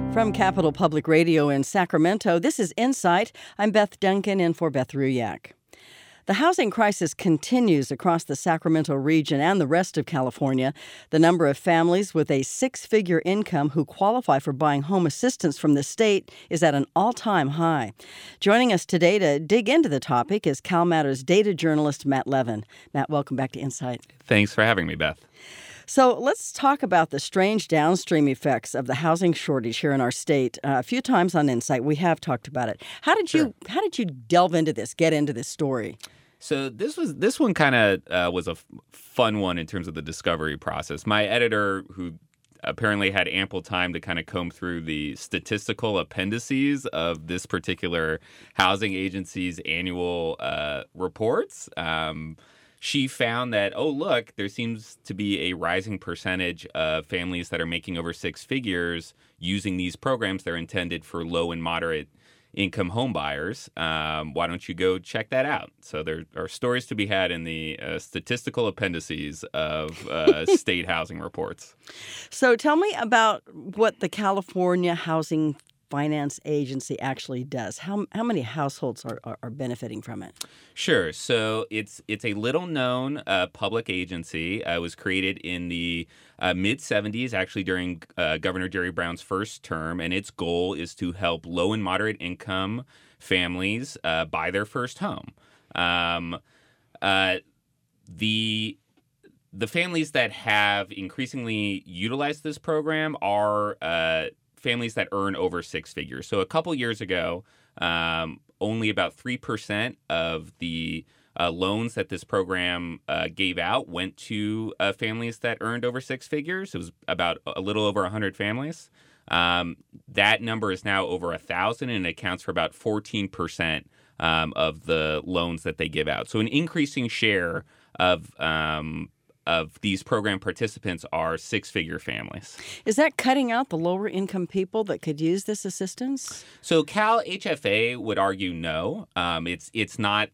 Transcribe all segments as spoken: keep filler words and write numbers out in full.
From Capital Public Radio in Sacramento, this is Insight. I'm Beth Duncan in for Beth Ruyak. The housing crisis continues across the Sacramento region and the rest of California. The number of families with a six-figure income who qualify for buying home assistance from the state is at an all-time high. Joining us today to dig into the topic is CalMatters data journalist Matt Levin. Matt, welcome back to Insight. Thanks for having me, Beth. So let's talk about the strange downstream effects of the housing shortage here in our state. Uh, a few times on Insight, we have talked about it. How did you Sure. How did you delve into this, get into this story? So this was this one kind of uh, was a f- fun one in terms of the discovery process. My editor, who apparently had ample time to kind of comb through the statistical appendices of this particular housing agency's annual uh, reports, um, she found that, oh, look, there seems to be a rising percentage of families that are making over six figures using these programs that are intended for low and moderate income home buyers. Um, why don't you go check that out? So there are stories to be had in the uh, statistical appendices of uh, state housing reports. So tell me about what the California Housing Finance Agency actually does. How how many households are, are, are benefiting from it? Sure. So it's it's a little known uh, public agency. Uh, it was created in the uh, mid seventies, actually during uh, Governor Jerry Brown's first term, and its goal is to help low and moderate income families uh, buy their first home. Um, uh, the the families that have increasingly utilized this program are uh, families that earn over six figures. So a couple years ago, um, only about three percent of the uh, loans that this program uh, gave out went to uh, families that earned over six figures. It was about a little over one hundred families. Um, that number is now over one thousand, and it accounts for about fourteen percent um, of the loans that they give out. So an increasing share of um, of these program participants are six-figure families. Is that cutting out the lower income people that could use this assistance? So Cal H F A would argue no. Um, it's it's not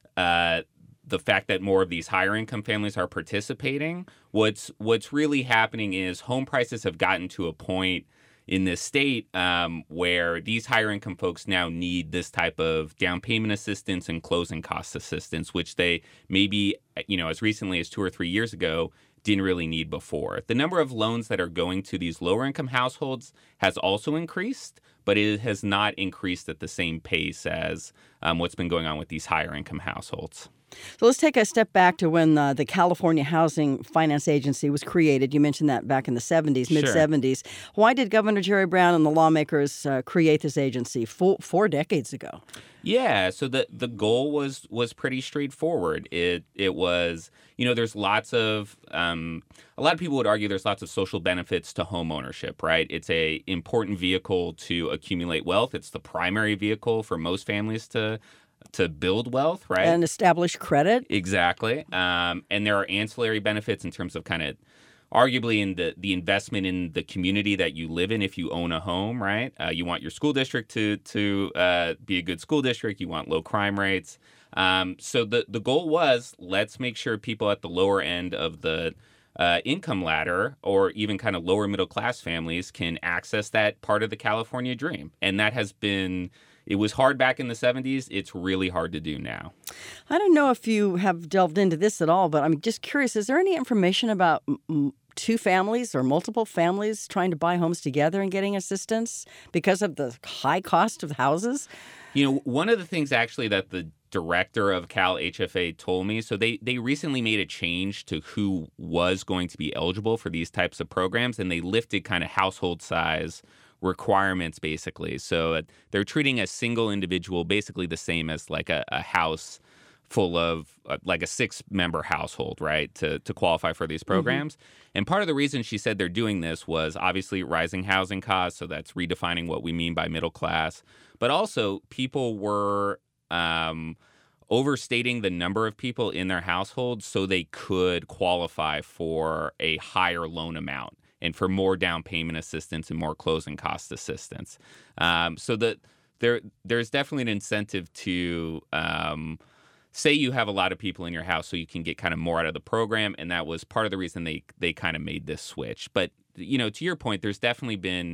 uh, the fact that more of these higher income families are participating. What's what's really happening is home prices have gotten to a point in this state um, where these higher income folks now need this type of down payment assistance and closing cost assistance, which they maybe, you know, as recently as two or three years ago didn't really need before. The number of loans that are going to these lower income households has also increased, but it has not increased at the same pace as um, what's been going on with these higher income households. So let's take a step back to when uh, the California Housing Finance Agency was created. You mentioned that back in the seventies, mid-seventies. Sure. Why did Governor Jerry Brown and the lawmakers uh, create this agency four, four decades ago? Yeah, so the the goal was was pretty straightforward. It it was, you know, there's lots of um, a lot of people would argue there's lots of social benefits to home ownership, right? It's a important vehicle to accumulate wealth. It's the primary vehicle for most families to to build wealth, right? And establish credit. Exactly. Um, and there are ancillary benefits in terms of kind of arguably in the, the investment in the community that you live in if you own a home, right? Uh, you want your school district to to uh, be a good school district. You want low crime rates. Um, so the, the goal was, let's make sure people at the lower end of the uh, income ladder or even kind of lower middle class families can access that part of the California dream. And that has been... It was hard back in the seventies. It's really hard to do now. I don't know if you have delved into this at all, but I'm just curious. Is there any information about m- two families or multiple families trying to buy homes together and getting assistance because of the high cost of houses? You know, one of the things actually that the director of Cal H F A told me, so they, they recently made a change to who was going to be eligible for these types of programs, and they lifted kind of household size requirements, basically. So uh, they're treating a single individual basically the same as like a, a house full of uh, like a six-member household, right, to to qualify for these programs. Mm-hmm. And part of the reason she said they're doing this was obviously rising housing costs, so that's redefining what we mean by middle class. But also people were um, overstating the number of people in their households so they could qualify for a higher loan amount and for more down payment assistance and more closing cost assistance. Um, so that there, there's definitely an incentive to um, say you have a lot of people in your house so you can get kind of more out of the program, and that was part of the reason they they kind of made this switch. But, you know, to your point, there's definitely been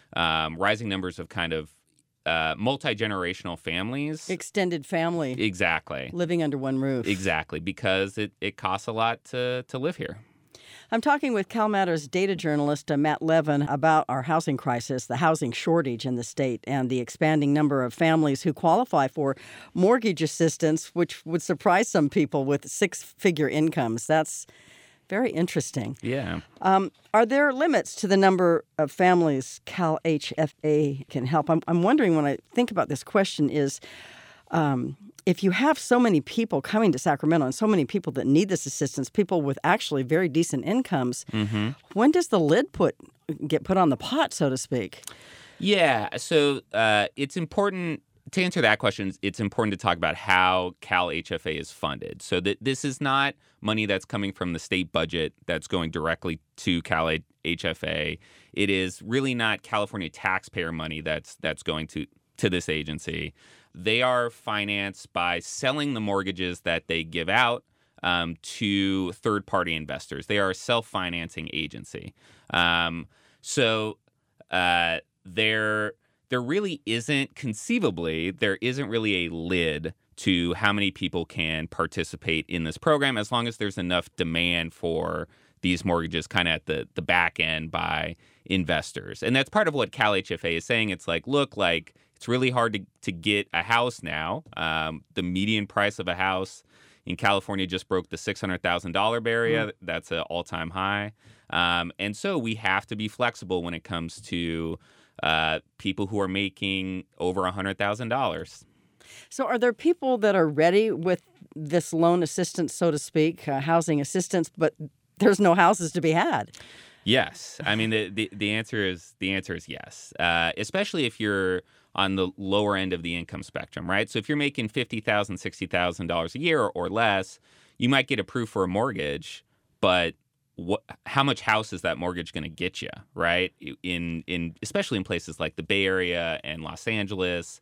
um, rising numbers of kind of uh, multi-generational families. Extended family. Exactly. Living under one roof. Exactly, because it, it costs a lot to, to live here. I'm talking with CalMatters data journalist uh, Matt Levin about our housing crisis, the housing shortage in the state, and the expanding number of families who qualify for mortgage assistance, which would surprise some people with six-figure incomes. That's very interesting. Yeah. Um, are there limits to the number of families Cal H F A can help? I'm, I'm wondering when I think about this question is, um, if you have so many people coming to Sacramento and so many people that need this assistance, people with actually very decent incomes, mm-hmm. when does the lid put get put on the pot, so to speak? Yeah, so uh, it's important to answer that question. It's important to talk about how Cal H F A is funded. So that this is not money that's coming from the state budget that's going directly to Cal H F A. It is really not California taxpayer money that's that's going to to this agency. They are financed by selling the mortgages that they give out um, to third-party investors. They are a self-financing agency. Um, so uh, there, there really isn't, conceivably, there isn't really a lid to how many people can participate in this program as long as there's enough demand for these mortgages kind of at the, the back end by investors. And that's part of what Cal H F A is saying. It's like, look, like, it's really hard to, to get a house now. Um, the median price of a house in California just broke the six hundred thousand dollars barrier. Mm. That's an all-time high. Um, and so we have to be flexible when it comes to uh, people who are making over one hundred thousand dollars. So are there people that are ready with this loan assistance, so to speak, uh, housing assistance, but there's no houses to be had? Yes. I mean, the, the, the answer is the answer is yes, uh, especially if you're on the lower end of the income spectrum, right? So if you're making fifty thousand dollars, sixty thousand dollars a year or, or less, you might get approved for a mortgage, but what, how much house is that mortgage going to get you, right? In in especially in places like the Bay Area and Los Angeles,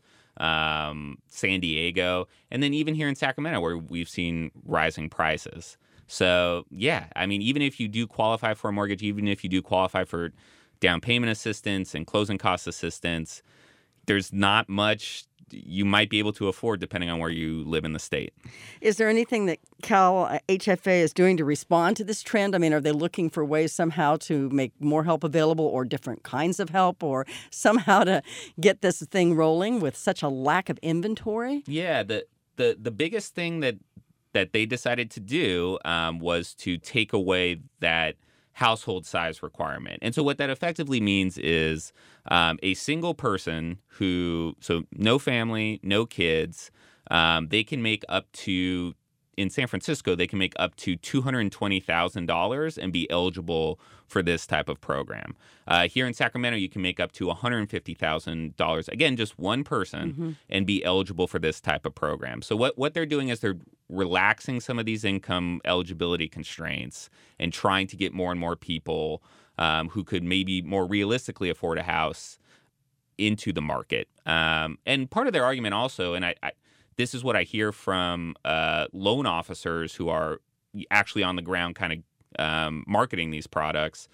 um, San Diego, and then even here in Sacramento where we've seen rising prices. So, yeah, I mean, even if you do qualify for a mortgage, even if you do qualify for down payment assistance and closing cost assistance, there's not much you might be able to afford depending on where you live in the state. Is there anything that Cal H F A is doing to respond to this trend? I mean, are they looking for ways somehow to make more help available or different kinds of help or somehow to get this thing rolling with such a lack of inventory? Yeah, the the, the biggest thing that that they decided to do um, was to take away that household size requirement. And so what that effectively means is um, a single person who, so no family, no kids, um, they can make up to, in San Francisco, they can make up to two hundred twenty thousand dollars and be eligible for this type of program. Uh, here in Sacramento, you can make up to one hundred fifty thousand dollars, again, just one person, mm-hmm. and be eligible for this type of program. So what, what they're doing is they're relaxing some of these income eligibility constraints and trying to get more and more people um, who could maybe more realistically afford a house into the market. Um, and part of their argument also, and I, I this is what I hear from uh, loan officers who are actually on the ground kind of um, marketing these products,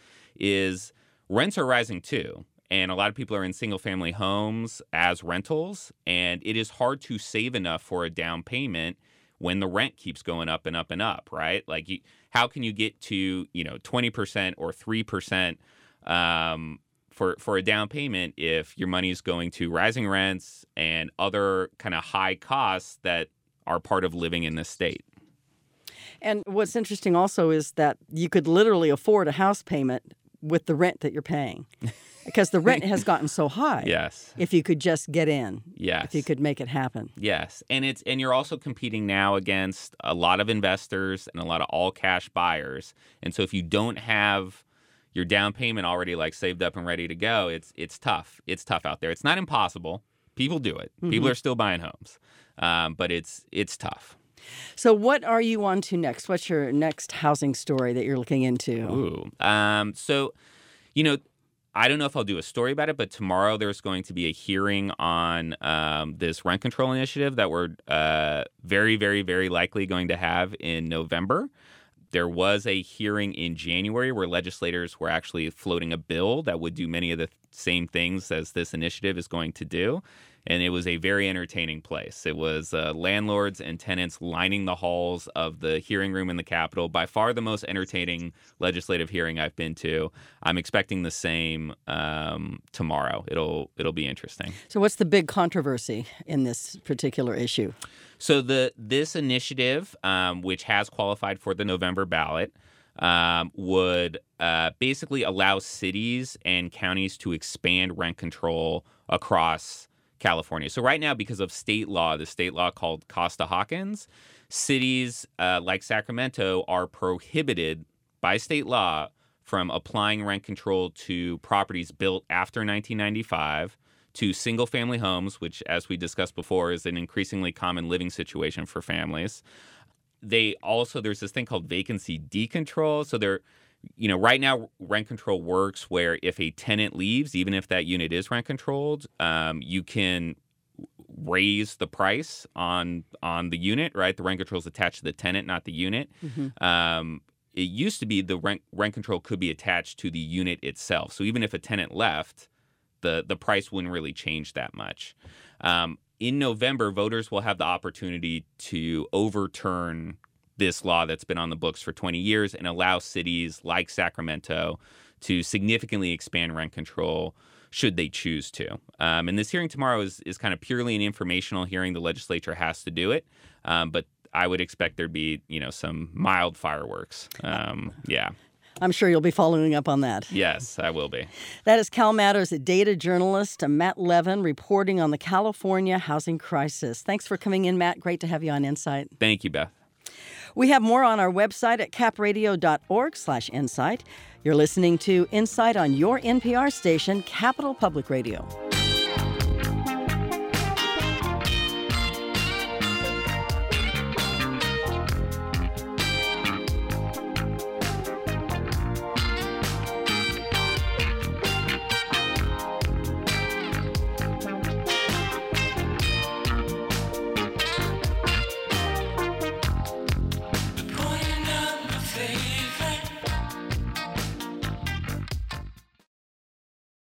is rents are rising too. And a lot of people are in single-family homes as rentals, and it is hard to save enough for a down payment when the rent keeps going up and up and up, right? Like, you, how can you get to, you know, twenty percent or three percent um, for, for a down payment if your money is going to rising rents and other kind of high costs that are part of living in this state? And what's interesting also is that you could literally afford a house payment with the rent that you're paying. Because the rent has gotten so high. Yes. If you could just get in. Yes. If you could make it happen. Yes. And it's and you're also competing now against a lot of investors and a lot of all cash buyers. And so if you don't have your down payment already like saved up and ready to go, it's it's tough. It's tough out there. It's not impossible. People do it. Mm-hmm. People are still buying homes. Um, but it's it's tough. So what are you on to next? What's your next housing story that you're looking into? Ooh. Um, so, you know, I don't know if I'll do a story about it, but tomorrow there's going to be a hearing on um, this rent control initiative that we're uh, very, very, very likely going to have in November. there was a hearing in January where legislators were actually floating a bill that would do many of the same things as this initiative is going to do. And it was a very entertaining place. It was uh, landlords and tenants lining the halls of the hearing room in the Capitol. By far the most entertaining legislative hearing I've been to. I'm expecting the same um, tomorrow. It'll it'll be interesting. So what's the big controversy in this particular issue? So the this initiative, um, which has qualified for the November ballot, um, would uh, basically allow cities and counties to expand rent control across California. So right now, because of state law, the state law called Costa-Hawkins, cities uh, like Sacramento are prohibited by state law from applying rent control to properties built after nineteen ninety-five, to single-family homes, which, as we discussed before, is an increasingly common living situation for families. They also, there's this thing called vacancy decontrol. So they're You know, right now, rent control works where if a tenant leaves, even if that unit is rent controlled, um, you can raise the price on on the unit, right? The rent control is attached to the tenant, not the unit. Mm-hmm. Um, it used to be the rent rent control could be attached to the unit itself. So even if a tenant left, the the price wouldn't really change that much. Um, in November, voters will have the opportunity to overturn this law that's been on the books for twenty years and allow cities like Sacramento to significantly expand rent control should they choose to. Um, and this hearing tomorrow is, is kind of purely an informational hearing. The legislature has to do it. Um, but I would expect there'd be, you know, some mild fireworks. Um, yeah. I'm sure you'll be following up on that. Yes, I will be. That is Cal Matters data journalist Matt Levin reporting on the California housing crisis. Thanks for coming in, Matt. Great to have you on Insight. Thank you, Beth. We have more on our website at capradio.org slash insight. You're listening to Insight on your N P R station, Capital Public Radio.